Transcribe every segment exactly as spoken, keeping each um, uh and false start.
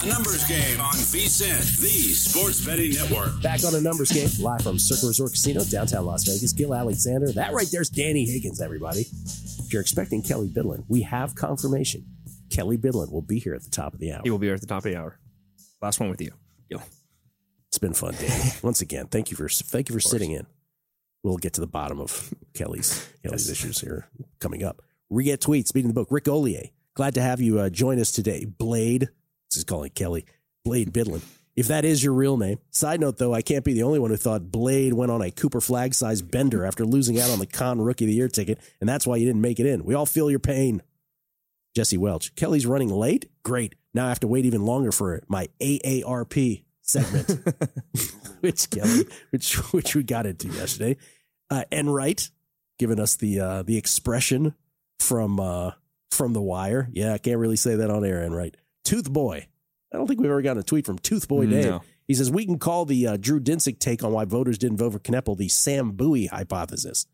Numbers Game on V S I N, the sports betting network. Back on a Numbers Game, live from Circa Resort Casino, downtown Las Vegas. Gil Alexander. That right there's Danny Higgins, everybody. If you're expecting Kelly Bidlin, we have confirmation. Kelly Bidlin will be here at the top of the hour. He will be here at the top of the hour. Last one with you, Gil. It's been fun, Danny. Once again, thank you for thank you for sitting in. We'll get to the bottom of Kelly's Kelly's yes. issues here coming up. Re-get tweets, beating the book. Rick Ollier, glad to have you uh, join us today. Blade, this is calling Kelly, Blade Bidlin. If that is your real name. Side note, though, I can't be the only one who thought Blade went on a Cooper Flagg-sized bender after losing out on the Con Rookie of the Year ticket, and that's why you didn't make it in. We all feel your pain. Jesse Welch, Kelly's running late? Great. Now I have to wait even longer for my A A R P segment, which Kelly, which which we got into yesterday. Uh, Enright, giving us the uh, the expression from uh, from The Wire. Yeah, I can't really say that on air, Enright. Tooth Boy. I don't think we've ever gotten a tweet from Tooth Boy Dave. No. He says, we can call the uh, Drew Dinsick take on why voters didn't vote for Kneppel the Sam Bowie hypothesis.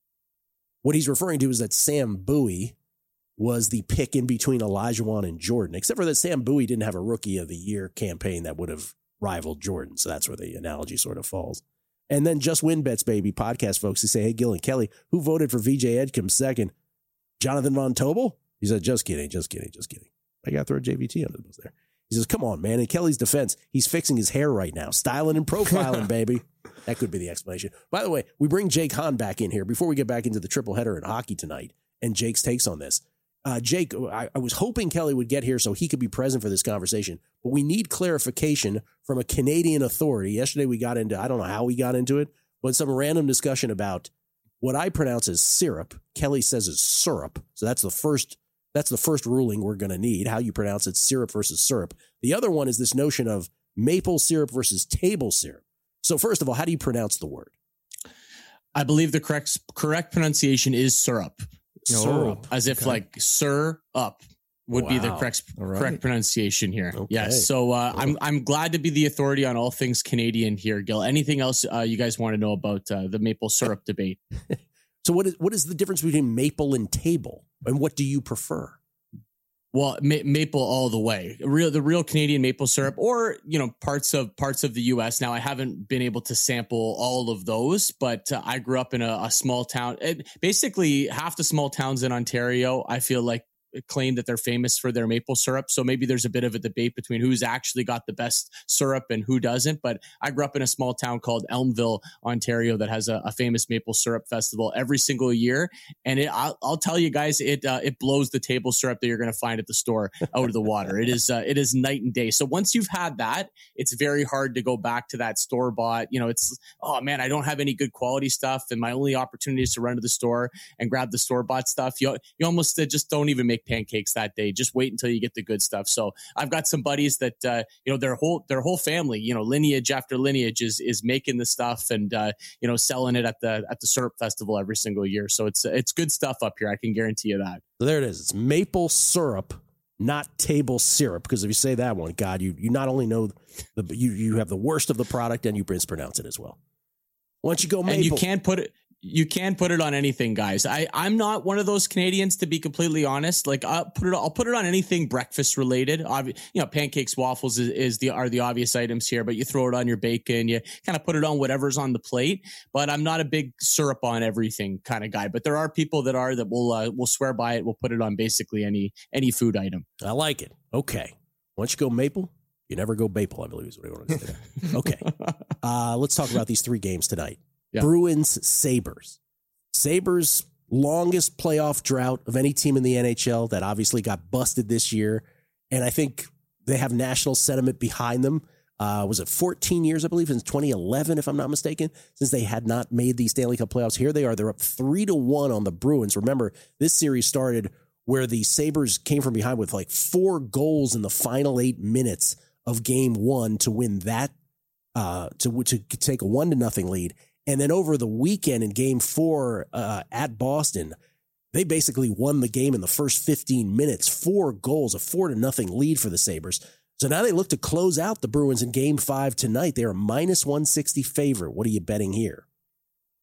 What he's referring to is that Sam Bowie was the pick in between Olajuwon and Jordan, except for that Sam Bowie didn't have a Rookie of the Year campaign that would have rivaled Jordan. So that's where the analogy sort of falls. And then Just Win Bets, baby, podcast folks who say, hey, Gil and Kelly, who voted for V J Edgecombe second? Jonathan Von Tobel? He said, just kidding, just kidding, just kidding. I got to throw J V T under the bus there. He says, come on, man. In Kelly's defense, he's fixing his hair right now. Styling and profiling, baby. That could be the explanation. By the way, we bring Jake Hahn back in here before we get back into the triple header in hockey tonight and Jake's takes on this. Uh, Jake, I, I was hoping Kelly would get here so he could be present for this conversation, but we need clarification from a Canadian authority. Yesterday we got into, I don't know how we got into it, but some random discussion about what I pronounce as syrup. Kelly says is syrup. So that's the first That's the first ruling we're going to need, how you pronounce it, syrup versus syrup. The other one is this notion of maple syrup versus table syrup. So first of all, how do you pronounce the word? I believe the correct correct pronunciation is syrup. Syrup. As if okay. like sir up would wow. be the correct right. correct pronunciation here. Okay. Yes. So uh, I'm I'm glad to be the authority on all things Canadian here, Gil. Anything else uh, you guys want to know about uh, the maple syrup debate? So what is what is the difference between maple and table, and what do you prefer? Well, ma- maple all the way. Real, the real Canadian maple syrup, or you know, parts of parts of the U S. Now, I haven't been able to sample all of those, but uh, I grew up in a, a small town. It, basically, half the small towns in Ontario, I feel like, claim that they're famous for their maple syrup. So maybe there's a bit of a debate between who's actually got the best syrup and who doesn't. But I grew up in a small town called Elmville, Ontario, that has a, a famous maple syrup festival every single year. And it, I'll, I'll tell you guys, it uh, it blows the table syrup that you're going to find at the store out of the water. It is uh, it is night and day. So once you've had that, it's very hard to go back to that store bought. You know, it's, oh man, I don't have any good quality stuff, and my only opportunity is to run to the store and grab the store bought stuff. You you almost uh, just don't even make pancakes that day. Just wait until you get the good stuff. So I've got some buddies that uh, you know, their whole their whole family, you know, lineage after lineage is is making the stuff and uh, you know, selling it at the at the syrup festival every single year. So it's it's good stuff up here. I can guarantee you that. So there it is. It's maple syrup, not table syrup. Because if you say that one, God, you you not only know the you you have the worst of the product and you mispronounce it as well. Once you go maple, and you can't put it. You can put it on anything, guys. I, I'm not one of those Canadians, to be completely honest. Like I'll put it, I'll put it on anything breakfast related. Obvi- you know, pancakes, waffles is, is the are the obvious items here. But you throw it on your bacon, you kind of put it on whatever's on the plate. But I'm not a big syrup on everything kind of guy. But there are people that are that will uh, will swear by it. Will put it on basically any any food item. I like it. Okay, once you go maple, you never go maple, I believe is what I want to say. Okay, uh, let's talk about these three games tonight. Yeah. Bruins, Sabres. Sabres, longest playoff drought of any team in the N H L that obviously got busted this year. And I think they have national sentiment behind them. Uh, was it fourteen years, I believe, since twenty eleven, if I'm not mistaken, since they had not made the Stanley Cup playoffs. Here they are. They're up three to one on the Bruins. Remember, this series started where the Sabres came from behind with like four goals in the final eight minutes of game one to win that, uh, to, to take a one to nothing lead. And then over the weekend in game four uh, at Boston, they basically won the game in the first fifteen minutes, four goals, a four to nothing lead for the Sabres. So now they look to close out the Bruins in game five tonight. They're a minus one sixty favorite. What are you betting here?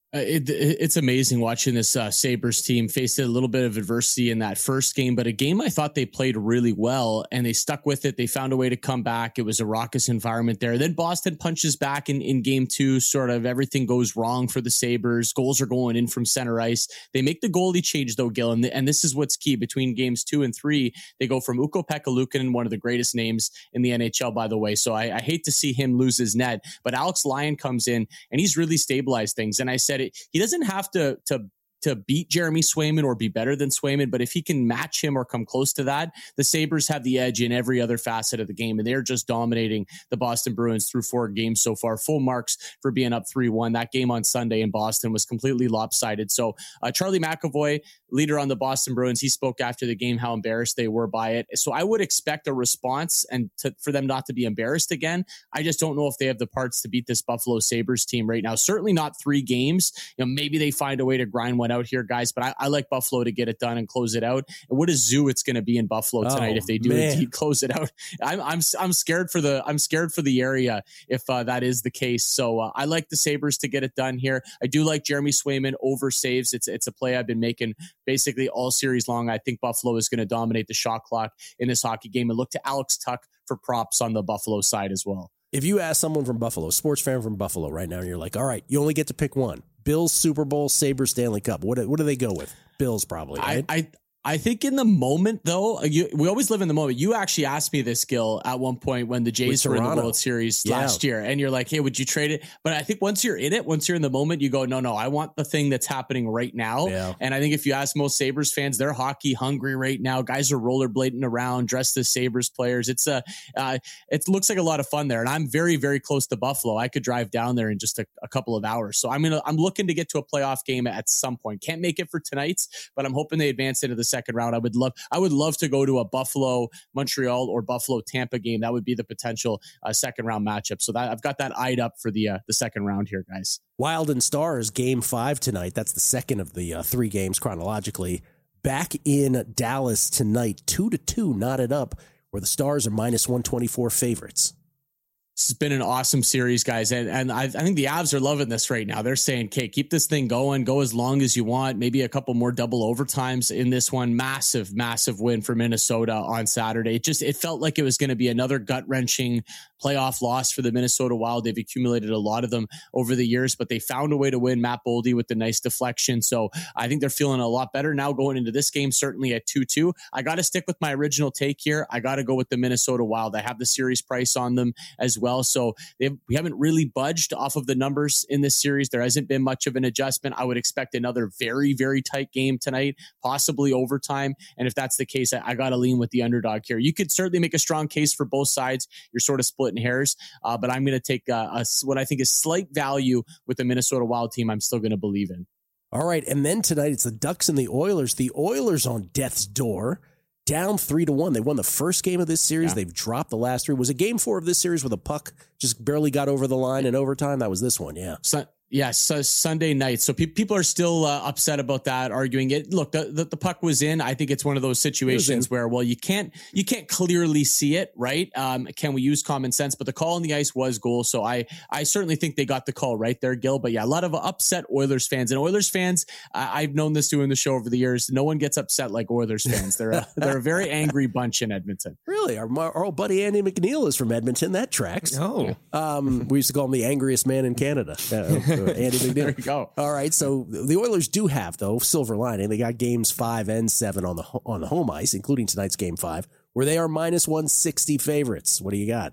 Uh, it, it, it's amazing watching this uh, Sabres team face a little bit of adversity in that first game, but a game I thought they played really well and they stuck with it. They found a way to come back. It was a raucous environment there. Then Boston punches back in, in game two, sort of everything goes wrong for the Sabres. Goals are going in from center ice. They make the goalie change though, Gil, and, the, and this is what's key. Between games two and three, they go from Ukko-Pekka Luukkonen, one of the greatest names in the N H L, by the way. So I, I hate to see him lose his net, but Alex Lyon comes in and he's really stabilized things. And I said, It, he doesn't have to to to beat Jeremy Swayman or be better than Swayman, but if he can match him or come close to that, the Sabres have the edge in every other facet of the game, and they're just dominating the Boston Bruins through four games so far. Full marks for being up three one. That game on Sunday in Boston was completely lopsided. So uh, Charlie McAvoy, leader on the Boston Bruins, he spoke after the game how embarrassed they were by it. So I would expect a response and to, for them not to be embarrassed again. I just don't know if they have the parts to beat this Buffalo Sabres team right now. Certainly not three games. You know, maybe they find a way to grind one out here, guys, but I, I like Buffalo to get it done and close it out. And what a zoo it's going to be in Buffalo tonight oh, if they do man. indeed close it out. I'm I'm I'm scared for the I'm scared for the area if uh, that is the case. So uh, I like the Sabres to get it done here. I do like Jeremy Swayman over saves. It's it's a play I've been making basically all series long. I think Buffalo is going to dominate the shot clock in this hockey game, and look to Alex Tuch for props on the Buffalo side as well. If you ask someone from Buffalo, a sports fan from Buffalo right now, and you're like, all right, you only get to pick one. Bills Super Bowl, Sabres Stanley Cup. What, what do they go with? Bills probably, right? I, I I think in the moment, though, you, we always live in the moment. You actually asked me this, Gil, at one point when the Jays were in the World Series yeah. last year, and you're like, hey, would you trade it? But I think once you're in it, once you're in the moment, you go, no, no, I want the thing that's happening right now. Yeah. And I think if you ask most Sabres fans, they're hockey hungry right now. Guys are rollerblading around, dressed as Sabres players. It's a, uh, it looks like a lot of fun there. And I'm very, very close to Buffalo. I could drive down there in just a, a couple of hours. So I'm gonna, I'm looking to get to a playoff game at some point. Can't make it for tonight's, but I'm hoping they advance into the second round. I would love I would love to go to a Buffalo, Montreal, or Buffalo, Tampa game. That would be the potential uh, second round matchup. So that I've got that eyed up for the uh, the second round here, guys. Wild and Stars game five tonight. That's the second of the uh, three games chronologically. Back in Dallas tonight, two to two, knotted up, where the Stars are minus one twenty-four favorites. This has been an awesome series, guys. And, and I, I think the Avs are loving this right now. They're saying, okay, keep this thing going, go as long as you want, maybe a couple more double overtimes in this one. Massive, massive win for Minnesota on Saturday. It just, it felt like it was going to be another gut wrenching playoff loss for the Minnesota Wild. They've accumulated a lot of them over the years, but they found a way to win. Matt Boldy with the nice deflection. So I think they're feeling a lot better now going into this game, certainly at two two. I got to stick with my original take here. I got to go with the Minnesota Wild. I have the series price on them as well. So they we haven't really budged off of the numbers in this series. There hasn't been much of an adjustment. I would expect another very, very tight game tonight, possibly overtime. And if that's the case, I, I got to lean with the underdog here. You could certainly make a strong case for both sides. You're sort of splitting hairs, uh, but I'm going to take uh, a, what I think is slight value with the Minnesota Wild team. I'm still going to believe in. All right. And then tonight it's the Ducks and the Oilers. The Oilers on death's door. Down three to one. They won the first game of this series. Yeah. They've dropped the last three. Was it game four of this series where the puck just barely got over the line in overtime? That was this one. Yeah. So, Yes, so Sunday night. So pe- people are still uh, upset about that, arguing it. Look, the, the the puck was in. I think it's one of those situations where, well, you can't you can't clearly see it, right? Um, can we use common sense? But the call on the ice was goal, so I I certainly think they got the call right there, Gil. But yeah, a lot of upset Oilers fans, and Oilers fans. Uh, I've known this doing the show over the years. No one gets upset like Oilers fans. They're a, they're a very angry bunch in Edmonton. Really, our, our old buddy Andy McNeil is from Edmonton. That tracks. Oh, um, we used to call him the angriest man in Canada. Uh, Andy McNeil. There you go. All right, so the Oilers do have, though, silver lining. They got games five and seven on the on the home ice, including tonight's game five, where they are minus one sixty favorites. What do you got?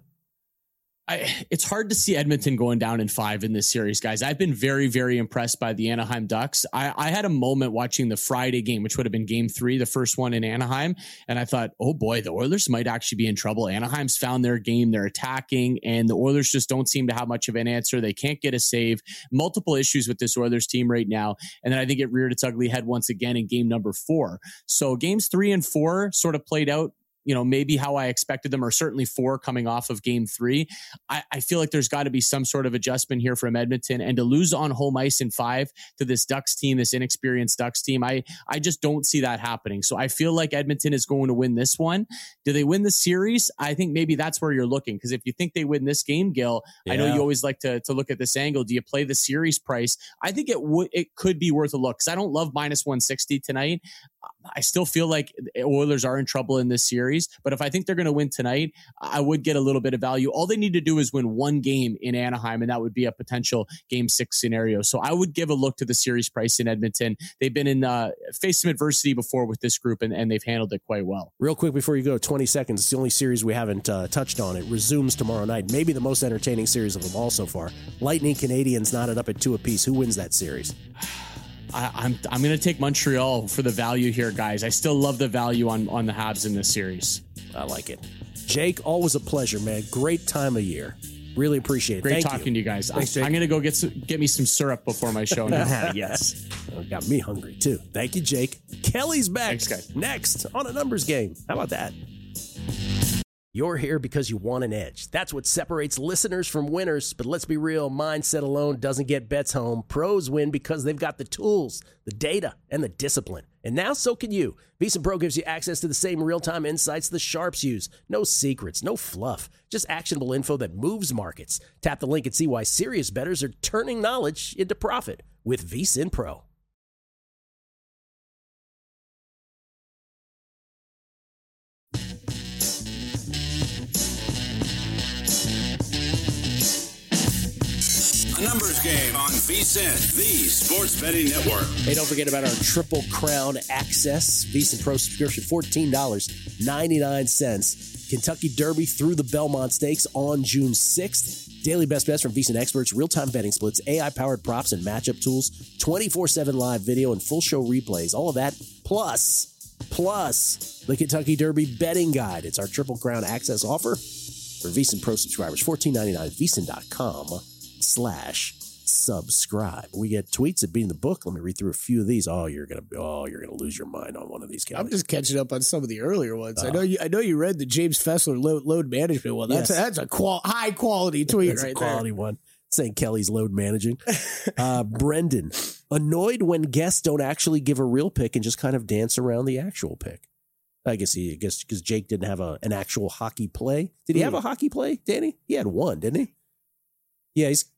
I, it's hard to see Edmonton going down in five in this series, guys. I've been very, very impressed by the Anaheim Ducks. I, I had a moment watching the Friday game, which would have been game three, the first one in Anaheim. And I thought, oh boy, the Oilers might actually be in trouble. Anaheim's found their game. They're attacking, and the Oilers just don't seem to have much of an answer. They can't get a save. Multiple issues with this Oilers team right now. And then I think it reared its ugly head once again in game number four. So games three and four sort of played out you know, maybe how I expected them, or certainly four coming off of game three. I, I feel like there's got to be some sort of adjustment here from Edmonton, and to lose on home ice in five to this Ducks team, this inexperienced Ducks team, I, I just don't see that happening. So I feel like Edmonton is going to win this one. Do they win the series? I think maybe that's where you're looking. Cause if you think they win this game, Gil, yeah. I know you always like to, to look at this angle. Do you play the series price? I think it would, it could be worth a look. Cause I don't love minus one sixty tonight. I still feel like Oilers are in trouble in this series, but if I think they're going to win tonight, I would get a little bit of value. All they need to do is win one game in Anaheim, and that would be a potential game six scenario. So I would give a look to the series price in Edmonton. They've been in uh, faced some adversity before with this group, and, and they've handled it quite well. Real quick before you go, twenty seconds. It's the only series we haven't uh, touched on. It resumes tomorrow night. Maybe the most entertaining series of them all so far. Lightning Canadiens knotted up at two apiece. Who wins that series? I, I'm I'm going to take Montreal for the value here, guys. I still love the value on, on the Habs in this series. I like it. Jake, always a pleasure, man. Great time of year. Really appreciate it. Great Thank talking you. to you guys. Thanks, I, I'm going to go get some, get me some syrup before my show now. Yes. Oh, got me hungry, too. Thank you, Jake. Kelly's back. Thanks, guys. Next on a numbers game. How about that? You're here because you want an edge. That's what separates listeners from winners. But let's be real, mindset alone doesn't get bets home. Pros win because they've got the tools, the data, and the discipline. And now so can you. VSiN Pro gives you access to the same real-time insights the sharps use. No secrets, no fluff, just actionable info that moves markets. Tap the link and see why serious bettors are turning knowledge into profit with VSiN Pro. A numbers game on VSiN, the Sports Betting Network. Hey, don't forget about our Triple Crown Access VSiN Pro subscription, fourteen dollars and ninety-nine cents. Kentucky Derby through the Belmont Stakes on June sixth. Daily best bets from VSiN experts, real-time betting splits, A I-powered props and matchup tools, twenty-four seven live video, and full show replays. All of that, plus, plus the Kentucky Derby betting guide. It's our Triple Crown Access offer for VSiN Pro subscribers, fourteen ninety-nine, VSiN dot com. slash subscribe. We get tweets at Beating the Book. Let me read through a few of these. Oh, you're gonna oh, you're gonna lose your mind on one of these guys. I'm just catching up on some of the earlier ones. Uh, I know you. I know you read the James Fessler load, load management one. That's Yes. a, that's a qual, high quality tweet That's right a quality there. one. Saint Kelly's load managing. uh, Brendan, annoyed when guests don't actually give a real pick and just kind of dance around the actual pick. I guess he, I guess because Jake didn't have a, an actual hockey play. Did he have a hockey play, Danny? He had one, didn't he? Yeah, he's.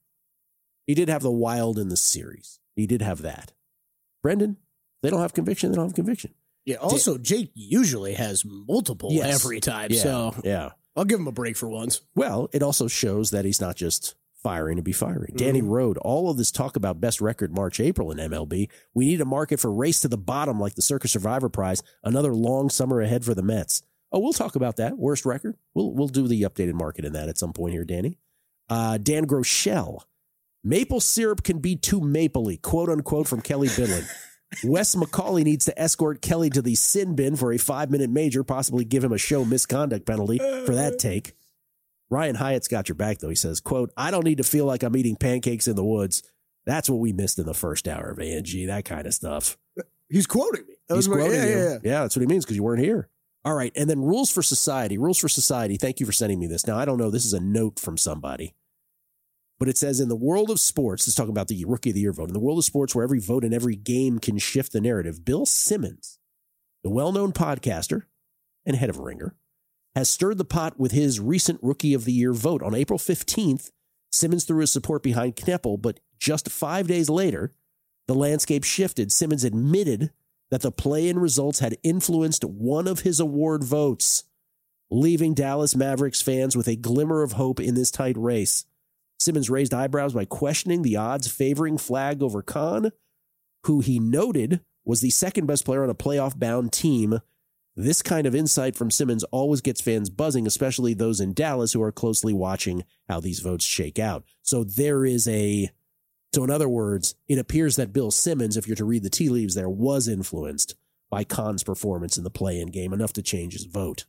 He did have the Wild in the series. He did have that. Brendan, they don't have conviction. They don't have conviction. Yeah. Also, Jake usually has multiple Yes. every time, Yeah, so yeah. I'll give him a break for once. Well, it also shows that he's not just firing to be firing. Danny Rode, all of this talk about best record March, April in M L B. We need a market for race to the bottom like the Circus Survivor Prize. Another long summer ahead for the Mets. Oh, we'll talk about that. Worst record. We'll we'll do the updated market in that at some point here, Danny. Uh, Dan Groeschel. Maple syrup can be too mapley, quote unquote, from Kelly Bidlin. Wes McCauley needs to escort Kelly to the sin bin for a five-minute major, possibly give him a show misconduct penalty for that take. Ryan Hyatt's got your back, though. He says, quote, I don't need to feel like I'm eating pancakes in the woods. That's what we missed in the first hour of A N G, that kind of stuff. He's quoting me. That He's was quoting yeah, you. yeah, yeah. Yeah, that's what he means because you weren't here. All right, and then Rules for Society. Rules for Society, thank you for sending me this. Now, I don't know. This is a note from somebody. But it says, in the world of sports, it's talking about the Rookie of the Year vote. In the world of sports where every vote in every game can shift the narrative, Bill Simmons, the well-known podcaster and head of Ringer, has stirred the pot with his recent Rookie of the Year vote. On April fifteenth, Simmons threw his support behind Knepel, but just five days later, the landscape shifted. Simmons admitted that the play-in results had influenced one of his award votes, leaving Dallas Mavericks fans with a glimmer of hope in this tight race. Simmons raised eyebrows by questioning the odds favoring Flagg over Kahn, who he noted was the second best player on a playoff-bound team. This kind of insight from Simmons always gets fans buzzing, especially those in Dallas who are closely watching how these votes shake out. So there is a... So in other words, it appears that Bill Simmons, if you're to read the tea leaves there, was influenced by Kahn's performance in the play-in game, enough to change his vote.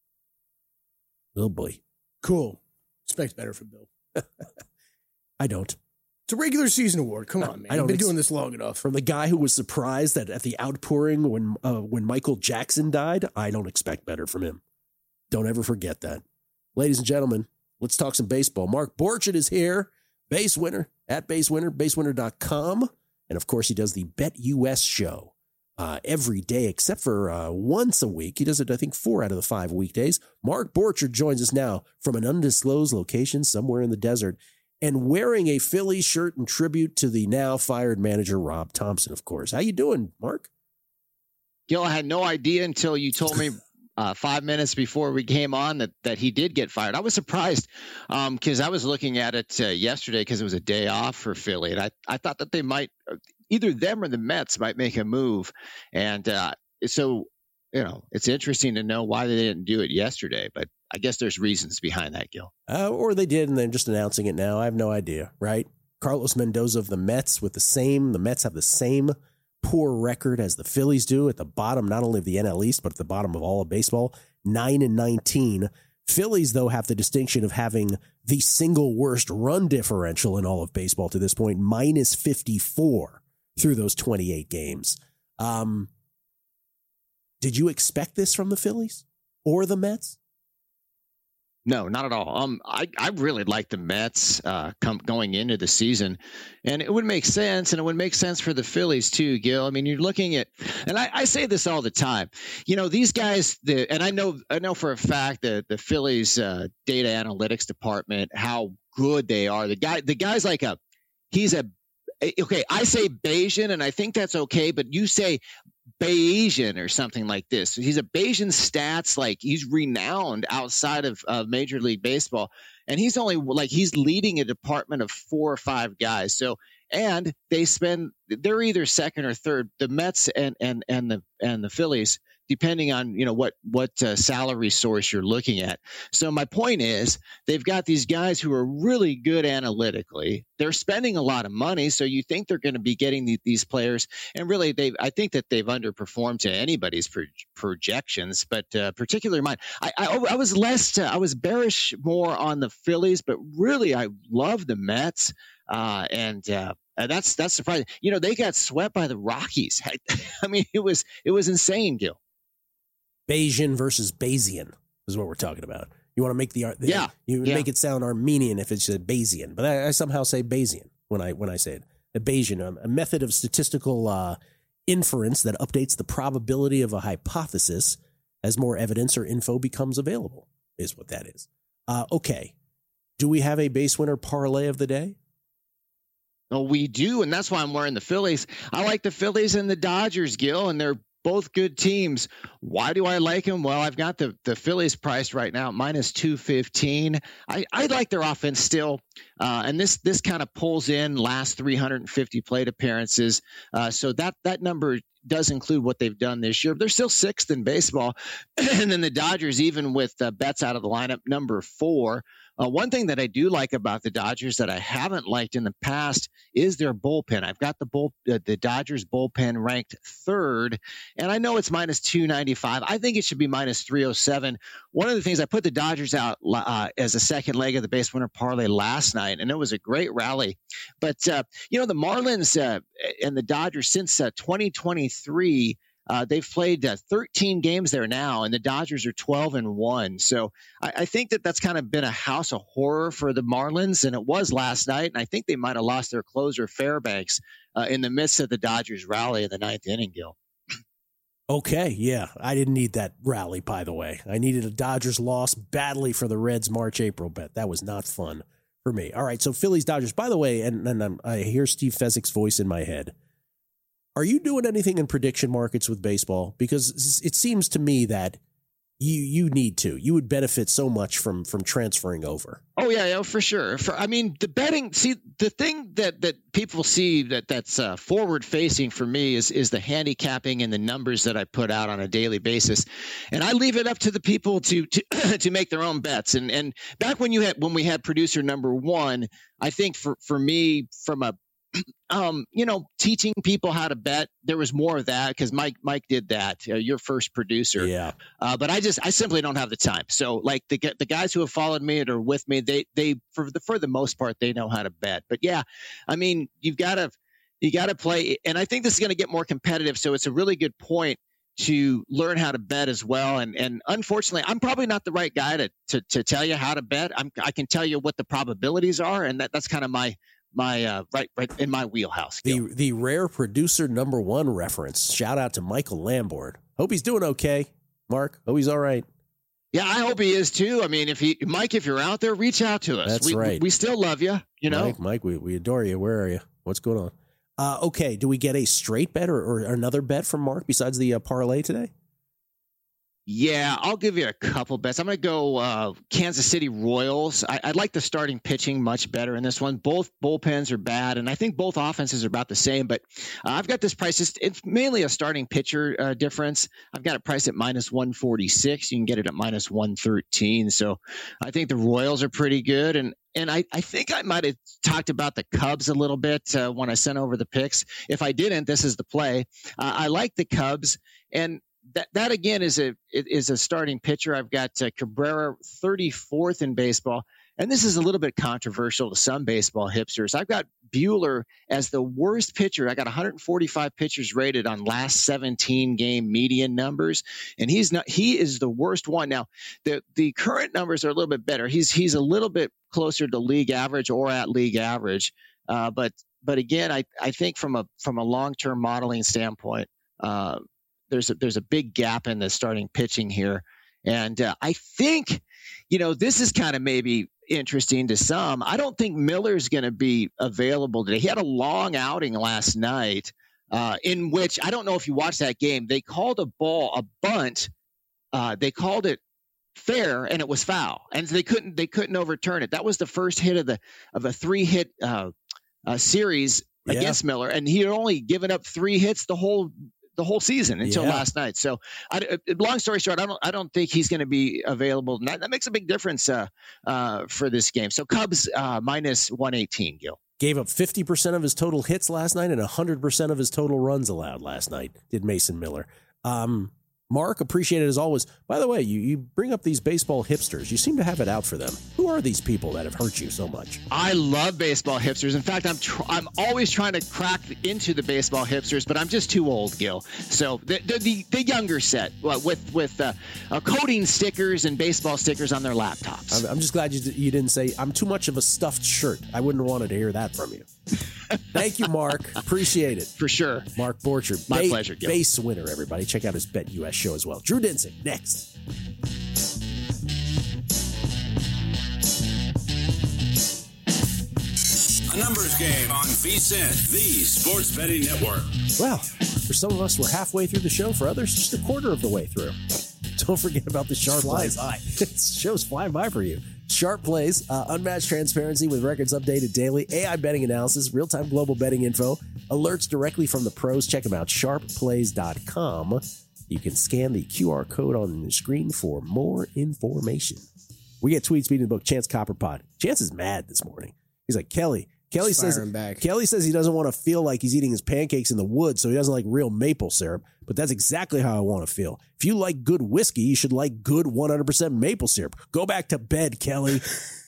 Oh, boy. Cool. Expect better from Bill. I don't. It's a regular season award. Come on, man. I don't I've been ex- doing this long enough. From the guy who was surprised that at the outpouring when uh, when Michael Jackson died, I don't expect better from him. Don't ever forget that. Ladies and gentlemen, let's talk some baseball. Mark Borchardt is here, base winner at base winner, base winner dot com. And, of course, he does the BetUS show uh, every day except for uh, once a week. He does it, I think, four out of the five weekdays. Mark Borchardt joins us now from an undisclosed location somewhere in the desert and wearing a Phillies shirt in tribute to the now fired manager, Rob Thompson, of course. How you doing, Mark? Gil, I had no idea until you told me uh, five minutes before we came on that, that he did get fired. I was surprised because um, I was looking at it uh, yesterday because it was a day off for Philly. And I, I thought that they might, either them or the Mets might make a move. And uh, so, you know, it's interesting to know why they didn't do it yesterday. But I guess there's reasons behind that, Gil. Uh, or they did, and they're just announcing it now. I have no idea, right? Carlos Mendoza of the Mets with the same, the Mets have the same poor record as the Phillies do at the bottom, not only of the N L East, but at the bottom of all of baseball, nine and nineteen. Phillies, though, have the distinction of having the single worst run differential in all of baseball to this point, minus fifty-four through those twenty-eight games. Um, did you expect this from the Phillies or the Mets? No, not at all. Um, I, I really like the Mets uh, come, going into the season, and it would make sense, and it would make sense for the Phillies too, Gil. I mean, you're looking at, and I, I say this all the time, you know, these guys, the, and I know, I know for a fact that the Phillies uh, data analytics department, how good they are. The guy, the guy's like a, he's a, okay, I say Bayesian, and I think that's okay, but you say Bayesian or something like this. He's a Bayesian stats, like he's renowned outside of uh, Major League Baseball, and he's only like he's leading a department of four or five guys. So, and they spend they're either second or third. The Mets and and and the and the Phillies, depending on you know what what uh, salary source you're looking at. So my point is, they've got these guys who are really good analytically. They're spending a lot of money, so you think they're going to be getting the, these players. And really, they I think that they've underperformed to anybody's pro- projections, but uh, particularly mine. I, I I was less uh, I was bearish more on the Phillies, but really I love the Mets. Uh, and uh, that's that's surprising. You know, they got swept by the Rockies. I, I mean, it was it was insane, Gil. Bayesian versus Bayesian is what we're talking about. You want to make the, the yeah, you yeah. make it sound Armenian if it's a Bayesian, but I, I somehow say Bayesian when I when I say it. A Bayesian, a, a method of statistical uh, inference that updates the probability of a hypothesis as more evidence or info becomes available, is what that is. Uh, okay, do we have a base winner parlay of the day? Oh, we do, and that's why I'm wearing the Phillies. I like the Phillies and the Dodgers, Gil, and they're both good teams. Why do I like them? Well, I've got the, the Phillies priced right now, minus two fifteen. I, I like their offense still, uh, and this this kind of pulls in last three hundred fifty plate appearances. Uh, so that that number does include what they've done this year. They're still sixth in baseball. And then the Dodgers, even with uh, Betts out of the lineup, number four. Uh, one thing that I do like about the Dodgers that I haven't liked in the past is their bullpen. I've got the bull, uh, the Dodgers bullpen ranked third, and I know it's minus two ninety-five. I think it should be minus three oh seven. One of the things, I put the Dodgers out uh, as a second leg of the base winner parlay last night, and it was a great rally. But, uh, you know, the Marlins uh, and the Dodgers since uh, twenty twenty-three, Uh, they've played uh, thirteen games there now, and the Dodgers are twelve and one. So I, I think that that's kind of been a house of horror for the Marlins, and it was last night. And I think they might have lost their closer, Fairbanks, uh, in the midst of the Dodgers rally in the ninth inning, Gil. Okay, yeah. I didn't need that rally, by the way. I needed a Dodgers loss badly for the Reds March-April bet. That was not fun for me. All right, so Phillies, Dodgers. By the way, and, and I'm, I hear Steve Fezzik's voice in my head. Are you doing anything in prediction markets with baseball? Because it seems to me that you you need to. You would benefit so much from from transferring over. Oh yeah, yeah, for sure. For I mean, the betting. See, the thing that that people see that that's uh, forward facing for me is is the handicapping and the numbers that I put out on a daily basis, and I leave it up to the people to to to make their own bets. And and back when you had when we had producer number one, I think for for me from a Um, you know, teaching people how to bet. There was more of that because Mike, Mike did that. Uh, your first producer, yeah. Uh, but I just, I simply don't have the time. So, like the the guys who have followed me and are with me, they they for the for the most part they know how to bet. But yeah, I mean, you've got to you got to play, and I think this is going to get more competitive. So it's a really good point to learn how to bet as well. And and unfortunately, I'm probably not the right guy to to, to tell you how to bet. I'm, I can tell you what the probabilities are, and that, that's kind of my my uh, right right in my wheelhouse. The Gil. the rare producer number one reference. Shout out to Michael Lambord. Hope he's doing okay. Mark, hope he's all right. Yeah, I hope he is too. I mean, if he Mike, if you're out there, reach out to us. That's we, right. We, we still love you. You know, Mike, Mike, we, we adore you. Where are you? What's going on? Uh, okay, do we get a straight bet or, or another bet from Mark besides the uh, parlay today? Yeah, I'll give you a couple bets. I'm going to go uh, Kansas City Royals. I, I like the starting pitching much better in this one. Both bullpens are bad, and I think both offenses are about the same. But uh, I've got this price. It's, it's mainly a starting pitcher uh, difference. I've got it priced at minus one forty-six. You can get it at minus one thirteen. So I think the Royals are pretty good. And and I, I think I might have talked about the Cubs a little bit uh, when I sent over the picks. If I didn't, this is the play. Uh, I like the Cubs. And That that again is a is a starting pitcher. I've got uh, Cabrera thirty-fourth in baseball, and this is a little bit controversial to some baseball hipsters. I've got Buehler as the worst pitcher. I got one hundred forty-five pitchers rated on last seventeen game median numbers, and he's not. He is the worst one. Now the the current numbers are a little bit better. He's he's a little bit closer to league average or at league average, uh, but but again, I I think from a from a long term modeling standpoint. Uh, There's a, there's a big gap in the starting pitching here. And uh, I think, you know, this is kind of maybe interesting to some. I don't think Miller's going to be available today. He had a long outing last night uh, in which, I don't know if you watched that game, they called a ball, a bunt. Uh, they called it fair and it was foul. And they couldn't, they couldn't overturn it. That was the first hit of the, of a three hit uh, uh, series Yeah. against Miller. And he had only given up three hits the whole the whole season until Yeah. last night. So I, long story short, I don't, I don't think he's going to be available. That, that makes a big difference uh, uh, for this game. So Cubs uh, minus one eighteen, Gil. Gave up fifty percent of his total hits last night and one hundred percent of his total runs allowed last night, did Mason Miller. Um, Mark, appreciate it as always. By the way, you, you bring up these baseball hipsters. You seem to have it out for them. Who are these people that have hurt you so much? I love baseball hipsters. In fact, I'm tr- I'm always trying to crack into the baseball hipsters, but I'm just too old, Gil. So the the, the, the younger set uh, with with uh, uh, coding stickers and baseball stickers on their laptops. I'm, I'm just glad you, you didn't say, I'm too much of a stuffed shirt. I wouldn't have wanted to hear that from you. Thank you, Mark. Appreciate it. For sure. Mark Borcher. My ba- pleasure, Gil. Base winner, everybody. Check out his Bet U S show as well. Drew Dinsick, next. A numbers game on VSiN, the Sports Betting Network. Well, for some of us, we're halfway through the show. For others, just a quarter of the way through. Don't forget about the Sharp Flies Plays. by. Show's flying by for you. Sharp Plays, uh, unmatched transparency with records updated daily, A I betting analysis, real-time global betting info, alerts directly from the pros. Check them out, sharp plays dot com. You can scan the Q R code on the screen for more information. We get tweets beating the book. Chance Copperpot. Chance is mad this morning. He's like, Kelly. Kelly Just says firing back. Kelly says he doesn't want to feel like he's eating his pancakes in the woods, so he doesn't like real maple syrup. But that's exactly how I want to feel. If you like good whiskey, you should like good one hundred percent maple syrup. Go back to bed, Kelly.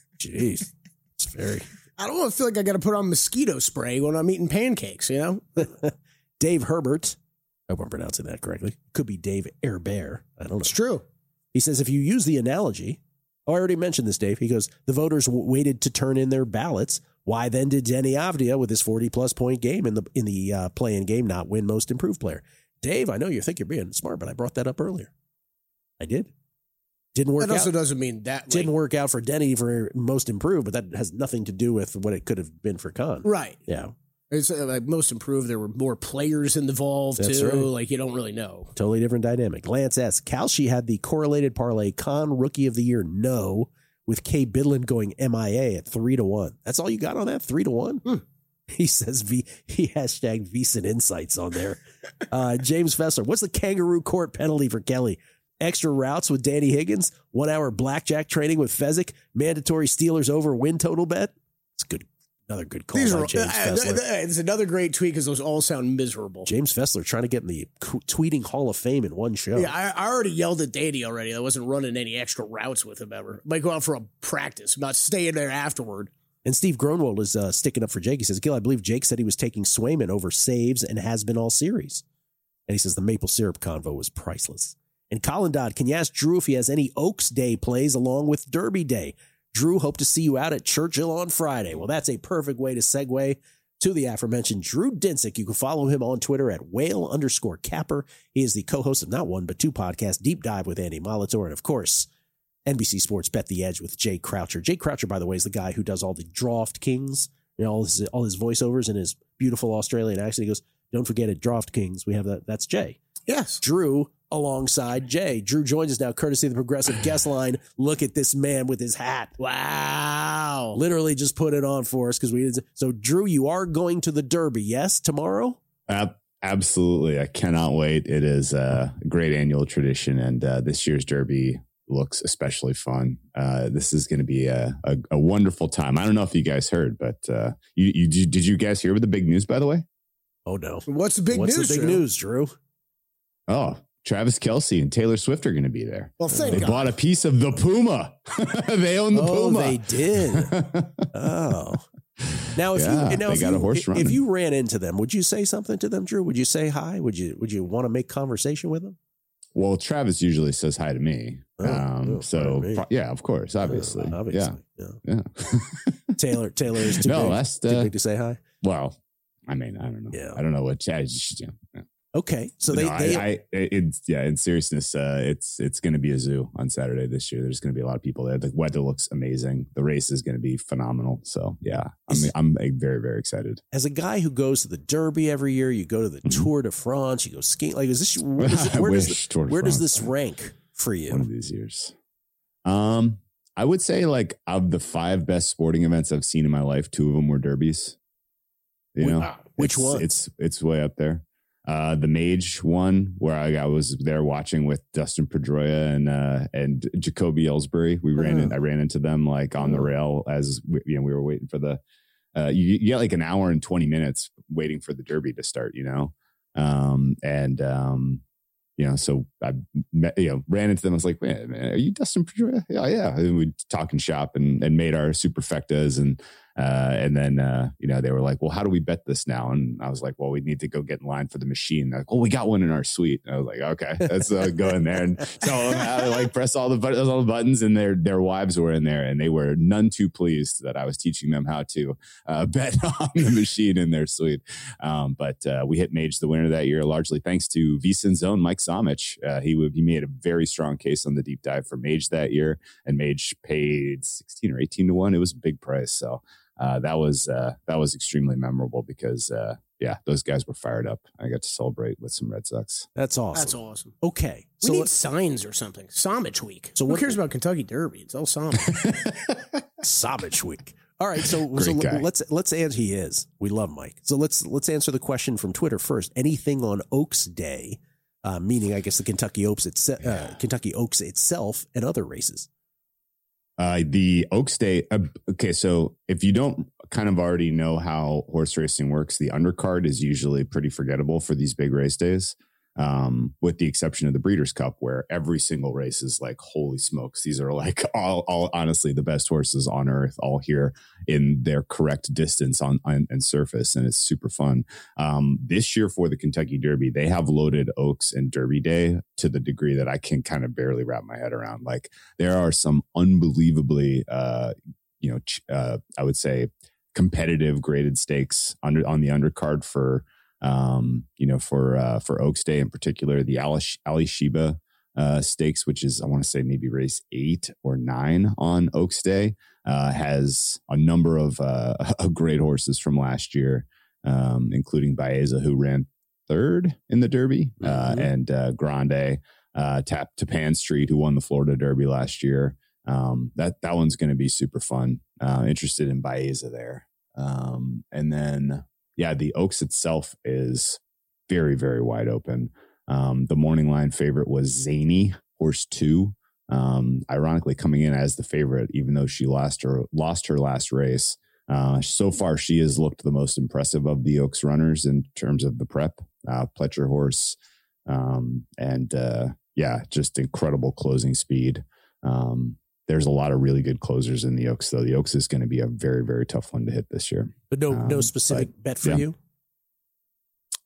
Jeez, it's very. I don't want to feel like I got to put on mosquito spray when I'm eating pancakes, you know? Dave Herbert. I hope I'm pronouncing that correctly. Could be Dave Herbert. I don't know. It's true. He says if you use the analogy, oh, I already mentioned this, Dave. He goes, the voters w- waited to turn in their ballots. Why then did Denny Avdia with his forty-plus point game in the in the uh, play-in game not win most improved player? Dave, I know you think you're being smart, but I brought that up earlier. I did. Didn't work That also out. doesn't mean that. Like, Didn't work out for Denny for most improved, but that has nothing to do with what it could have been for Khan. right. Yeah, It's uh, like most improved. There were more players involved That's too. right. Like you don't really know. totally different dynamic. Lance S. Kalshi had the correlated parlay Khan Rookie of the Year no, with Kay Bidlin going M I A at three to one. That's all you got on that? Three to one? Hmm. He says V he hashtag VSiN Insights on there. Uh, James Fessler, what's the kangaroo court penalty for Kelly? Extra routes with Danny Higgins, one hour blackjack training with Fezzik, mandatory Steelers over win total bet. It's good. Another good call These by are. James Uh, Fessler. th- th- it's another great tweet because those all sound miserable. James Fessler trying to get in the qu- tweeting Hall of Fame in one show. Yeah, I, I already yelled at Danny already. I wasn't running any extra routes with him ever. Might go out for a practice, not staying there afterward. And Steve Gronwald is uh, sticking up for Jake. He says, Gil, I believe Jake said he was taking Swayman over saves and has been all series. And he says the maple syrup convo was priceless. And Colin Dodd, can you ask Drew if he has any Oaks Day plays along with Derby Day? Drew, hope to see you out at Churchill on Friday. Well, that's a perfect way to segue to the aforementioned Drew Dinsick. You can follow him on Twitter at whale underscore capper. He is the co-host of not one, but two podcasts, Deep Dive with Andy Molitor, and of course, N B C Sports Bet the Edge with Jay Croucher. Jay Croucher, by the way, is the guy who does all the Draft Kings, you know, all his, all his voiceovers in his beautiful Australian accent. He goes, don't forget it, Draft Kings. We have that. That's Jay. Yes. Drew alongside Jay. Drew joins us now, courtesy of the Progressive Guest Line. Look at this man with his hat. Wow. Literally just put it on for us because we didn't. So, Drew, you are going to the Derby, yes, tomorrow? Ab- absolutely. I cannot wait. It is a great annual tradition, and uh, this year's Derby looks especially fun. Uh, this is going to be a, a, a wonderful time. I don't know if you guys heard, but uh, you, you did you guys hear about the big news, by the way? Oh, no. What's the big What's news? the big Drew? news, Drew? Oh, Travis Kelce and Taylor Swift are going to be there. Well, thank They God. bought a piece of the Puma. They own the Oh, Puma. they did. Oh. Now, if Yeah, you now they if got you, a horse if running. you ran into them, would you say something to them, Drew? Would you say hi? Would you would you want to make conversation with them? Well, Travis usually says hi to me. Oh, um, oh, so, pardon me. yeah, of course, obviously. Uh, obviously. Yeah. Yeah. Yeah. Taylor Taylor is too, No, big, that's too the- big to say hi. Well, I mean, I don't know. Yeah. I don't know what. I just, yeah. yeah. Okay, so they, no, they I, I, it's yeah. In seriousness, uh, it's it's going to be a zoo on Saturday this year. There's going to be a lot of people there. The weather looks amazing. The race is going to be phenomenal. So yeah, I'm I'm very very excited. as a guy who goes to the Derby every year, you go to the Mhm. Tour de France, you go skiing. Like, is this where does, I where does, wish the- Tour de where does France this rank for you? one of these years. Um, I would say like of the five best sporting events I've seen in my life, two of them were derbies. You know, Wow. Which It's- one? It's it's way up there. Uh, the Mage one, where I, I was there watching with Dustin Pedroia and uh, and Jacoby Ellsbury. We ran, in, I ran into them like on the rail as we, you know we were waiting for the. Uh, you, you get like an hour and twenty minutes waiting for the Derby to start, you know, um, and um, you know, so I met, you know ran into them. I was like, man, man are you Dustin Pedroia? Yeah, yeah. And we talk and shop and and made our superfectas and. Uh, and then, uh, you know, they were like, well, how do we bet this now? And I was like, well, we need to go get in line for the machine. They're like, well, we got one in our suite. And I was like, okay, let's uh, go in there and tell them how to like press all the buttons, all the buttons. And their, their wives were in there and they were none too pleased that I was teaching them how to uh, bet on the machine in their suite. Um, but uh, we hit Mage the winner that year, largely thanks to VSiN's own Mike Somich. Uh, he would, he made a very strong case on the deep dive for Mage that year, and Mage paid sixteen or eighteen to one. It was a big price. So, Uh, that was uh, that was extremely memorable because uh, yeah, those guys were fired up. I got to celebrate with some Red Sox. That's awesome. That's awesome. Okay, We so need let- signs or something. Samich week. So Who what- cares about Kentucky Derby? It's all Samich. Savage week. All right, so, Great so guy. let's let's answer. He is. We love Mike. So let's let's answer the question from Twitter first. Anything on Oaks Day, uh, meaning I guess the Kentucky Oaks itself, uh, Kentucky Oaks itself, and other races. Uh, the Oaks Day. Uh, okay, so if you don't kind of already know how horse racing works, the undercard is usually pretty forgettable for these big race days. Um, with the exception of the Breeders' Cup, where every single race is like, holy smokes, these are like all, all honestly the best horses on earth, all here in their correct distance on, on and surface, and it's super fun. Um, this year for the Kentucky Derby, they have loaded Oaks and Derby Day to the degree that I can kind of barely wrap my head around. Like there are some unbelievably, uh, you know, ch- uh, I would say competitive graded stakes under on the undercard for. Um, you know, for uh, for Oaks Day in particular, the Ali, Ali Sheba uh, Stakes, which is I want to say maybe race eight or nine on Oaks Day, uh, has a number of uh, great horses from last year, um, including Baeza, who ran third in the Derby, uh, Mhm. and uh, Grande, uh, Tap Tapan Street, who won the Florida Derby last year. Um, that that one's going to be super fun. Uh, interested in Baeza there, um, and then. Yeah, the Oaks itself is very, very wide open. Um, the morning line favorite was Zany, horse two. Um, ironically, coming in as the favorite, even though she lost her lost her last race. Uh, so far, she has looked the most impressive of the Oaks runners in terms of the prep. Uh, Pletcher horse, um, and uh, yeah, just incredible closing speed. Um, There's a lot of really good closers in the Oaks, though. The Oaks is going to be a very, very tough one to hit this year. But no, no Um, specific but, bet for yeah. you.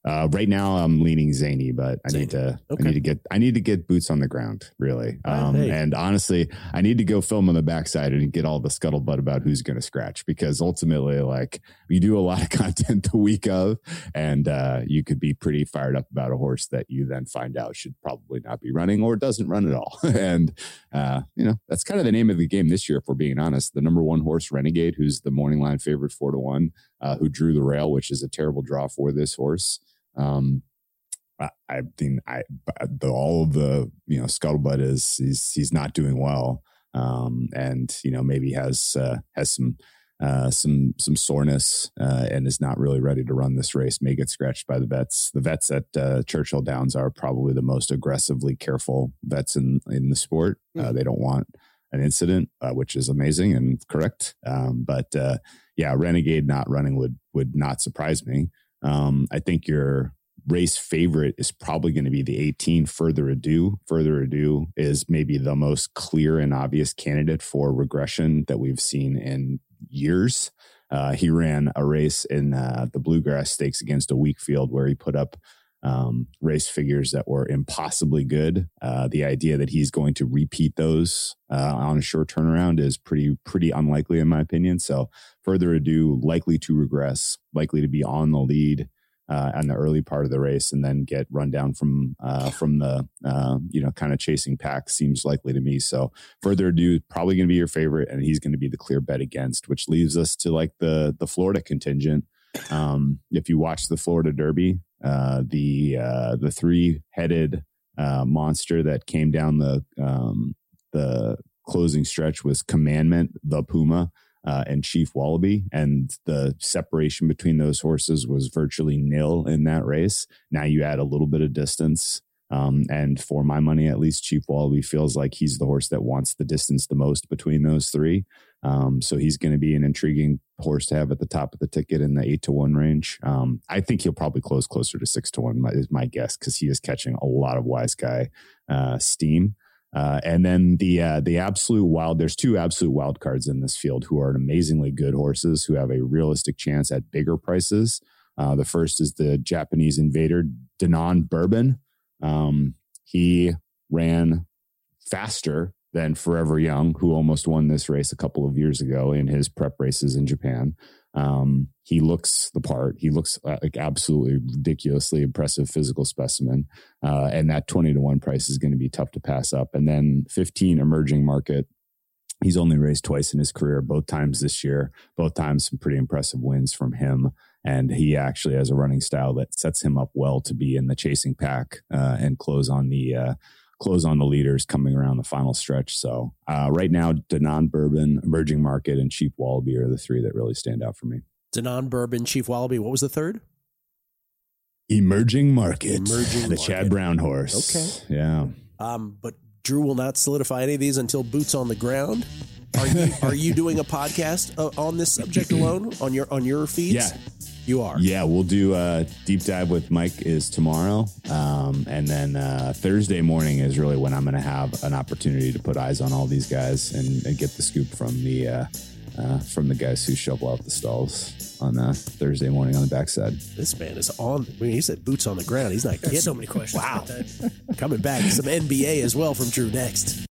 Uh, right now I'm leaning zany, but I Zany. need to, Okay. I need to get, I need to get boots on the ground, really. Um, Hey. and honestly, I need to go film on the backside and get all the scuttlebutt about who's going to scratch, because ultimately, like, you do a lot of content the week of, and uh, you could be pretty fired up about a horse that you then find out should probably not be running or doesn't run at all. and, uh, you know, that's kind of the name of the game this year, if we're being honest. The number one horse, Renegade, who's the morning line favorite four to one, uh, who drew the rail, which is a terrible draw for this horse. Um, I, I think I, the, all of the, you know, scuttlebutt is he's, he's not doing well. Um, and, you know, maybe has, uh, has some, uh, some, some soreness, uh, and is not really ready to run this race, may get scratched by the vets. The vets at, uh, Churchill Downs are probably the most aggressively careful vets in, in the sport. Uh, they don't want an incident, uh, which is amazing and correct. Um, but, uh, yeah, Renegade not running would, would not surprise me. Um, I think your race favorite is probably going to be the eighteen, Further Ado. Further Ado is maybe the most clear and obvious candidate for regression that we've seen in years. Uh, he ran a race in uh, the Bluegrass Stakes against a weak field where he put up um, race figures that were impossibly good. Uh, the idea that he's going to repeat those uh, on a short turnaround is pretty, pretty unlikely in my opinion. So Further Ado, likely to regress, likely to be on the lead uh, on the early part of the race, and then get run down from, uh, from the, uh, you know, kind of chasing pack seems likely to me. So Further Ado, probably going to be your favorite, and he's going to be the clear bet against, which leaves us to like the, the Florida contingent. Um, if you watch the Florida Derby, uh, the, uh, the three headed, uh, monster that came down the, um, the closing stretch was Commandment, the Puma, uh, and Chief Wallaby. And the separation between those horses was virtually nil in that race. Now you add a little bit of distance. Um, and for my money, at least, Chief Wallaby feels like he's the horse that wants the distance the most between those three. Um, so he's going to be an intriguing horse to have at the top of the ticket in the eight to one range. Um, I think he'll probably close closer to six to one is my guess, because he is catching a lot of wise guy uh, steam. Uh, and then the uh, the absolute wild, there's two absolute wild cards in this field who are amazingly good horses who have a realistic chance at bigger prices. Uh, the first is the Japanese Invader, Danon Bourbon. Um, he ran faster than Forever Young, who almost won this race a couple of years ago in his prep races in Japan. Um, he looks the part. He looks like absolutely ridiculously impressive physical specimen. Uh, and that twenty to one price is going to be tough to pass up. And then fifteen, Emerging Market. He's only raced twice in his career, both times this year, both times some pretty impressive wins from him. And he actually has a running style that sets him up well to be in the chasing pack uh, and close on the uh, close on the leaders coming around the final stretch. So uh, right now, Danon Bourbon, Emerging Market, and Chief Wallaby are the three that really stand out for me. Danon Bourbon, Chief Wallaby. What was the third? Emerging Market, Emerging the Market. Chad Brown horse. Okay. Yeah. Um, but Drew will not solidify any of these until boots on the ground. Are you are you doing a podcast uh, on this subject alone on your on your feeds? Yeah. You are. Yeah, we'll do a deep dive with Mike is tomorrow. Um, and then uh, Thursday morning is really when I'm going to have an opportunity to put eyes on all these guys and, and get the scoop from the uh, uh, from the guys who shovel out the stalls on uh, Thursday morning on the backside. This man is on. I mean, he said boots on the ground. He's not kidding. There's so many questions. Wow. About that. Coming back. Some N B A as well from Drew next.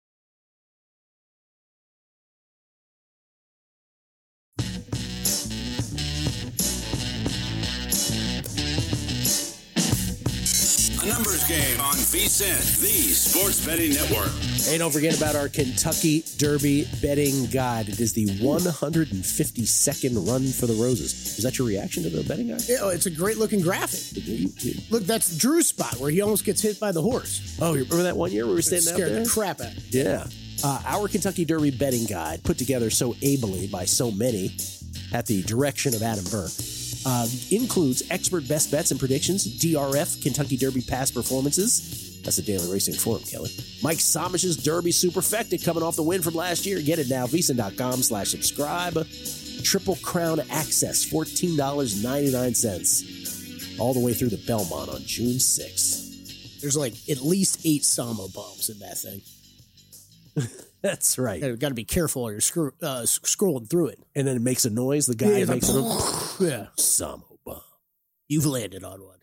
A numbers game on V S I N, the Sports Betting Network. Hey, don't forget about our Kentucky Derby betting guide. It is the one hundred fifty-second Run for the Roses. Was that your reaction to the betting guide? Yeah, oh, it's a great looking graphic. Look, that's Drew's spot where he almost gets hit by the horse. Oh, you remember that one year we were standing out Scared there? the crap out of him. Yeah. Uh, our Kentucky Derby betting guide, put together so ably by so many at the direction of Adam Burke, uh, includes expert best bets and predictions, D R F, Kentucky Derby past performances. That's the Daily Racing Forum, Kelly. Mike Somish's Derby Superfecta coming off the win from last year. Get it now, vsin.com slash subscribe. Triple Crown Access, fourteen dollars and ninety-nine cents. All the way through the Belmont on June sixth. There's like at least eight Samo bombs in that thing. That's right. You've got to be careful while you're screw, uh, scrolling through it. And then it makes a noise. The guy Yeah, makes like, a yeah. Samo bomb. You've landed on one.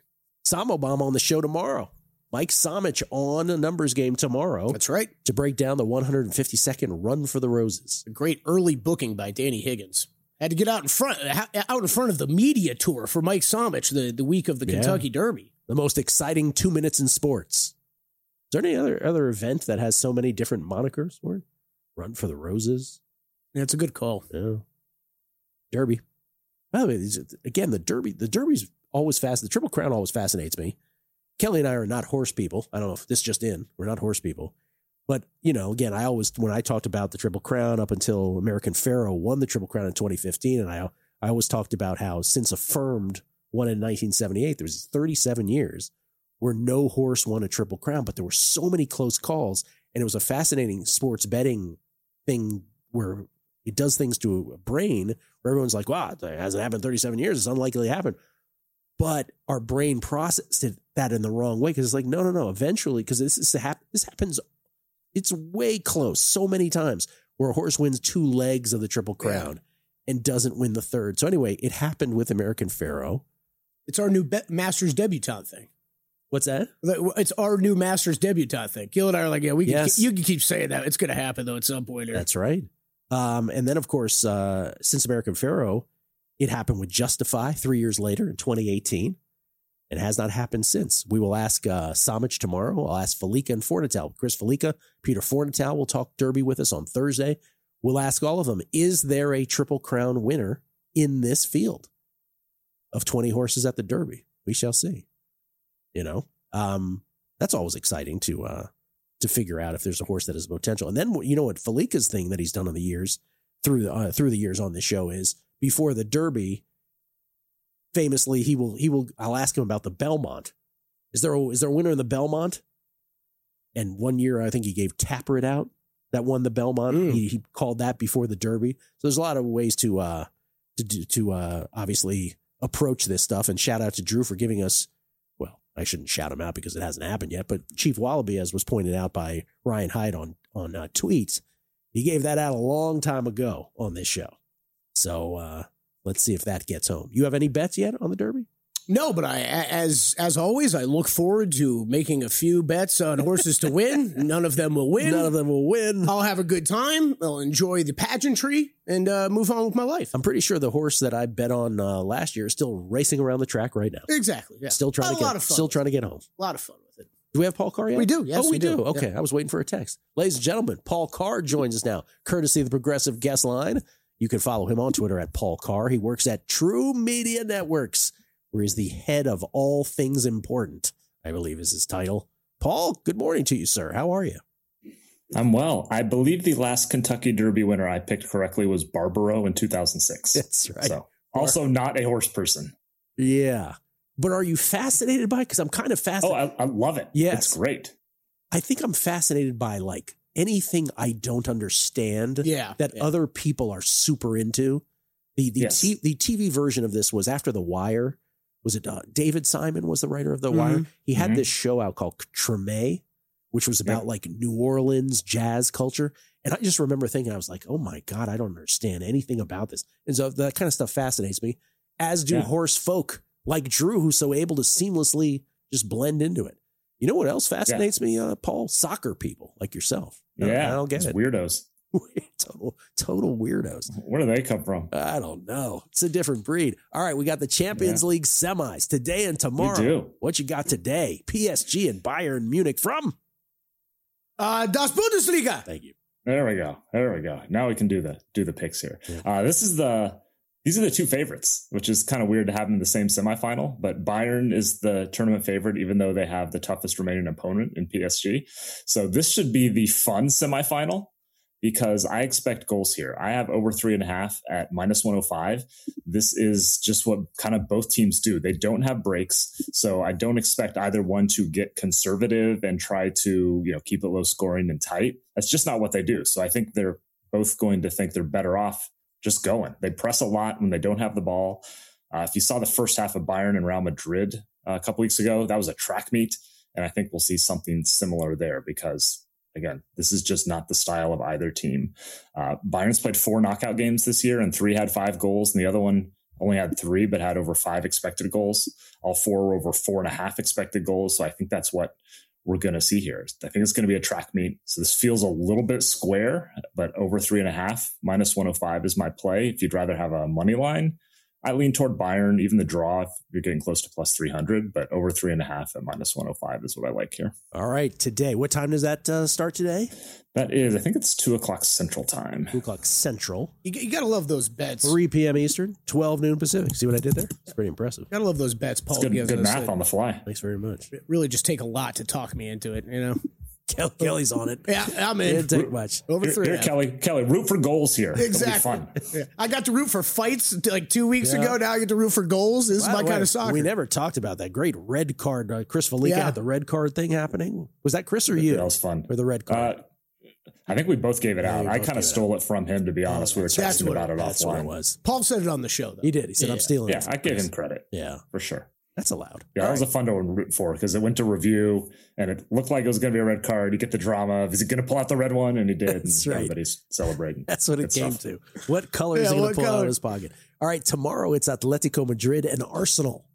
Samo Bomb on the show tomorrow. Mike Somich on a numbers game tomorrow. That's right. To break down the one hundred fifty-second Run for the Roses. A great early booking by Danny Higgins. Had to get out in front, out in front of the media tour for Mike Somich the, the week of the Yeah. Kentucky Derby. The most exciting two minutes in sports. Is there any other other event that has so many different monikers for it? Run for the Roses. Yeah, it's a good call. Yeah. Derby. By the way, these- again, the Derby, the Derby's always fast. The Triple Crown always fascinates me. Kelly and I are not horse people. I don't know if this just in. We're not horse people. But, you know, again, I always, when I talked about the Triple Crown up until American Pharoah won the Triple Crown in twenty fifteen, and I, I always talked about how since Affirmed won in nineteen seventy-eight, there was thirty-seven years where no horse won a Triple Crown, but there were so many close calls, and it was a fascinating sports betting thing where it does things to a brain where everyone's like, wow, it hasn't happened in thirty-seven years. It's unlikely to happen. But our brain processed it, that in the wrong way because it's like, no, no, no. Eventually, because this is hap- this happens, it's way close so many times where a horse wins two legs of the Triple Crown yeah. and doesn't win the third. So anyway, it happened with American Pharoah. It's our new be- Masters debutante thing. What's that? It's our new Masters debutante thing. Gil and I are like, yeah, we can, yes. you can keep saying that. It's going to happen though at some point. Here. That's right. Um, and then of course, uh, since American Pharoah, it happened with Justify three years later in twenty eighteen. It has not happened since. We will ask uh, Somich tomorrow. I'll ask Felica and Fornatel. Chris Felica, Peter Fornatel will talk Derby with us on Thursday. We'll ask all of them, is there a Triple Crown winner in this field of twenty horses at the Derby? We shall see. You know, um, that's always exciting to uh, to figure out if there's a horse that has potential. And then, you know what, Felica's thing that he's done in the years, through the, uh, through the years on this show is, before the Derby, famously, he will, he will, I'll ask him about the Belmont. Is there a, is there a winner in the Belmont? And one year, I think he gave Tapper it out that won the Belmont. Mm. He, he called that before the Derby. So there's a lot of ways to, uh, to, to, to uh, obviously approach this stuff. And shout out to Drew for giving us, well, I shouldn't shout him out because it hasn't happened yet, but Chief Wallaby, as was pointed out by Ryan Hyde on, on uh, tweets, he gave that out a long time ago on this show. So uh, let's see if that gets home. You have any bets yet on the Derby? No, but I, as as always, I look forward to making a few bets on horses to win. None of them will win. None of them will win. I'll have a good time. I'll enjoy the pageantry and uh, move on with my life. I'm pretty sure the horse that I bet on uh, last year is still racing around the track right now. Exactly. Yeah. Still trying a to get. Lot of fun Still trying to get home. A lot of fun with it. Do we have Paul Carr yet? We do. Yes, oh, we, we do. do. Okay, yeah. I was waiting for a text. Ladies and gentlemen, Paul Carr joins us now, courtesy of the Progressive Guest Line. You can follow him on Twitter at Paul Carr. He works at True Media Networks, where he's the head of all things important, I believe is his title. Paul, good morning to you, sir. How are you? I'm well. I believe the last Kentucky Derby winner I picked correctly was Barbaro in two thousand six. That's right. So also not a horse person. Yeah. But are you fascinated by it? Because I'm kind of fascinated. Oh, I, I love it. Yes. It's great. I think I'm fascinated by like anything I don't understand yeah, that yeah. other people are super into. The the, Yes. t- the T V version of this was after The Wire. Was it uh, David Simon was the writer of The Mm-hmm. Wire? He had Mhm. this show out called Treme, which was about Yep. like New Orleans jazz culture. And I just remember thinking, I was like, oh my God, I don't understand anything about this. And so that kind of stuff fascinates me, as do Yeah. horse folk like Drew, who's so able to seamlessly just blend into it. You know what else fascinates me, uh, Paul? Soccer people like yourself. I don't- Yeah. I don't get it's it. Weirdos. total, total weirdos. Where do they come from? I don't know. It's a different breed. All right, we got the Champions League semis today and tomorrow. We do. What you got today? P S G and Bayern Munich from? Uh, Das Bundesliga. Thank you. There we go. There we go. Now we can do the do the picks here. Yeah. Uh, this is the these are the two favorites, which is kind of weird to have them in the same semifinal. But Bayern is the tournament favorite, even though they have the toughest remaining opponent in P S G. So this should be the fun semifinal because I expect goals here. I have over three and a half at minus one oh five. This is just what kind of both teams do. They don't have breaks, so I don't expect either one to get conservative and try to, you know, keep it low scoring and tight. That's just not what they do. So I think they're both going to think they're better off just going. They press a lot when they don't have the ball. Uh, if you saw the first half of Bayern and Real Madrid uh, a couple weeks ago, that was a track meet. And I think we'll see something similar there because, again, this is just not the style of either team. Uh, Bayern's played four knockout games this year and three had five goals and the other one only had three, but had over five expected goals. All four were over four and a half expected goals. So I think that's what we're going to see here. I think it's going to be a track meet. So this feels a little bit square, but over three and a half, minus one oh five is my play. If you'd rather have a money line, I lean toward Bayern, even the draw if you're getting close to plus three hundred, but over three and a half at minus one oh five is what I like here. All right. Today, what time does that uh, start today? That is, I think it's two o'clock Central Time. two o'clock Central. You, you got to love those bets. three p.m. Eastern, twelve noon Pacific. See what I did there? It's pretty impressive. Got to love those bets, Paul. It's good, gives good us. math on the fly. Thanks very much. It really just take a lot to talk me into it, you know? Kelly, Kelly's on it. Yeah, I'm It in. didn't take much. Over Here, three. here, Kelly, Kelly, root for goals here. Exactly. It'll be fun. Yeah. I got to root for fights like two weeks Yeah. ago. Now I get to root for goals. This is By my the kind way, of soccer. We never talked about that great red card. Uh, Chris Felica Yeah. had the red card thing happening. Was that Chris or you? That was fun. Or the red card? Uh, I think we both gave it Yeah, out. we I both kind gave of it stole it from him, to be honest. We were That's talking what- about it That's what it offline. was. Paul said it on the show, though. He did. He said, Yeah. I'm stealing Yeah, it. I gave him credit Yeah, for sure. that's allowed. Yeah, that was a fun one to root for because it went to review and it looked like it was going to be a red card. You get the drama of, is he going to pull out the red one? And he did. That's and right. Everybody's celebrating. That's what it Good came stuff. to. What color is Yeah, he going what to pull out color? of his pocket? All right, tomorrow it's Atletico Madrid and Arsenal.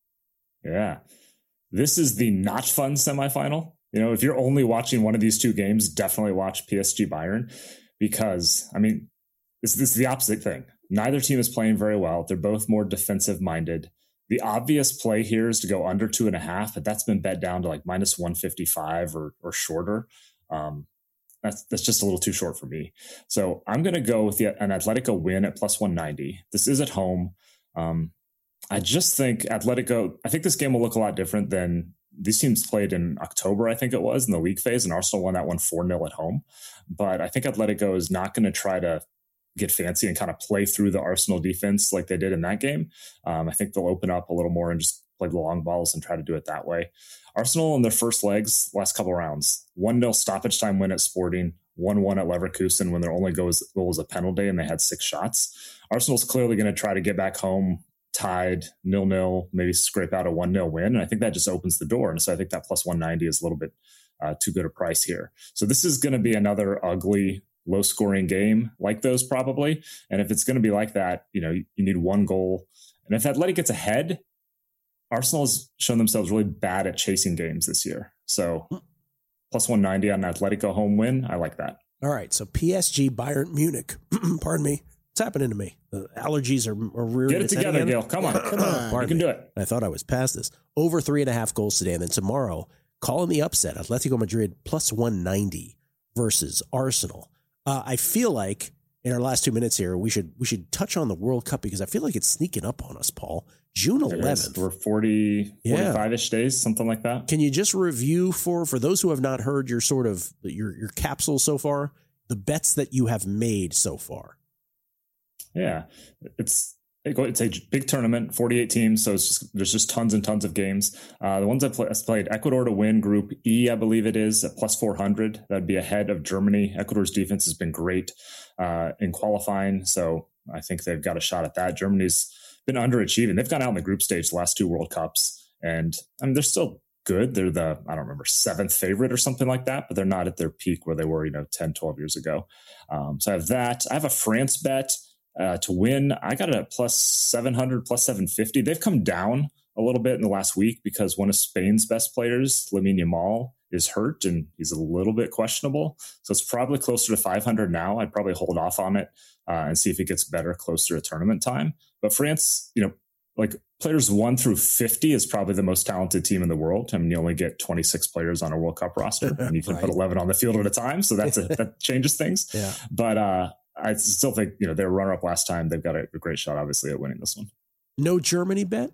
Yeah. This is the not fun semifinal. You know, if you're only watching one of these two games, definitely watch P S G Bayern because, I mean, this, this is the opposite thing. Neither team is playing very well. They're both more defensive minded. The obvious play here is to go under two and a half, but that's been bet down to like minus one fifty-five or or shorter. Um, that's that's just a little too short for me. So I'm going to go with the, an Atletico win at plus one ninety. This is at home. Um, I just think Atletico, I think this game will look a lot different than these teams played in October, I think it was, in the league phase, and Arsenal won that one four nil at home. But I think Atletico is not going to try to get fancy and kind of play through the Arsenal defense like they did in that game. Um, I think they'll open up a little more and just play the long balls and try to do it that way. Arsenal in their first legs, last couple rounds, one nil stoppage time win at Sporting, one one at Leverkusen when their only goal was, goal was a penalty and they had six shots. Arsenal's clearly going to try to get back home tied, nil nil, maybe scrape out a one nil win. And I think that just opens the door. And so I think that plus one ninety is a little bit uh, too good a price here. So this is going to be another ugly, low scoring game like those probably. And if it's going to be like that, you know, you, you need one goal. And if Athletic gets ahead, Arsenal has shown themselves really bad at chasing games this year. So plus one ninety on an Atletico home win. I like that. All right, so P S G Bayern Munich. Pardon me. What's happening to me? The allergies are, are rearing Get it its head together, again. Gil. Come on. Come on. You Pardon can me. do it. I thought I was past this. Over three and a half goals today. And then tomorrow, calling the upset, Atletico Madrid plus one ninety versus Arsenal. Uh, I feel like in our last two minutes here, we should we should touch on the World Cup because I feel like it's sneaking up on us, Paul. June eleventh. We're forty, Yeah. forty-five-ish days, something like that. Can you just review for for those who have not heard your sort of your your capsule so far, the bets that you have made so far? Yeah, it's it's a big tournament, forty-eight teams, so it's just, there's just tons and tons of games. Uh, the ones I play, played, Ecuador to win Group E, I believe it is, at plus four hundred. That'd be ahead of Germany. Ecuador's defense has been great uh, in qualifying, so I think they've got a shot at that. Germany's been underachieving. They've gone out in the group stage the last two World Cups, and I mean, they're still good. They're the, I don't remember, seventh favorite or something like that, but they're not at their peak where they were, you know, ten, twelve years ago. Um, so I have that. I have a France bet. Uh, to win, I got it at plus seven hundred, plus seven fifty. They've come down a little bit in the last week because one of Spain's best players, Lamine Yamal, is hurt and he's a little bit questionable. So it's probably closer to five hundred now. I'd probably hold off on it uh, and see if it gets better closer to tournament time. But France, you know, like players one through fifty is probably the most talented team in the world. I mean, you only get twenty-six players on a World Cup roster and you can Right. put eleven on the field at a time. So that's a, that changes things. Yeah. But, uh, I still think, you know, they were runner-up last time. They've got a, a great shot, obviously, at winning this one. No Germany bet?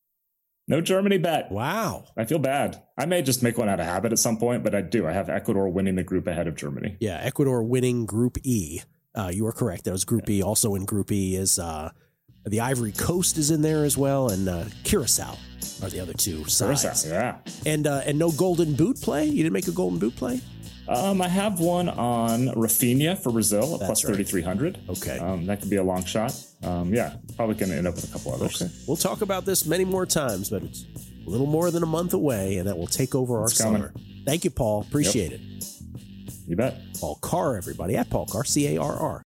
No Germany bet. Wow. I feel bad. I may just make one out of habit at some point, but I do. I have Ecuador winning the group ahead of Germany. Yeah, Ecuador winning Group E. Uh, you are correct. That was Group E. Also in Group E is uh, the Ivory Coast is in there as well, and uh, Curacao are the other two sides. Curacao, yeah. And uh, and no Golden Boot play? You didn't make a Golden Boot play? Um, I have one on Rafinha for Brazil at That's plus right. thirty-three hundred. Okay. Um, that could be a long shot. Um, yeah, probably going to end up with a couple others. Okay. We'll talk about this many more times, but it's a little more than a month away, and that will take over It's our coming. summer. Thank you, Paul. Appreciate it. You bet. Paul Carr, everybody, at Paul Carr, C A R R.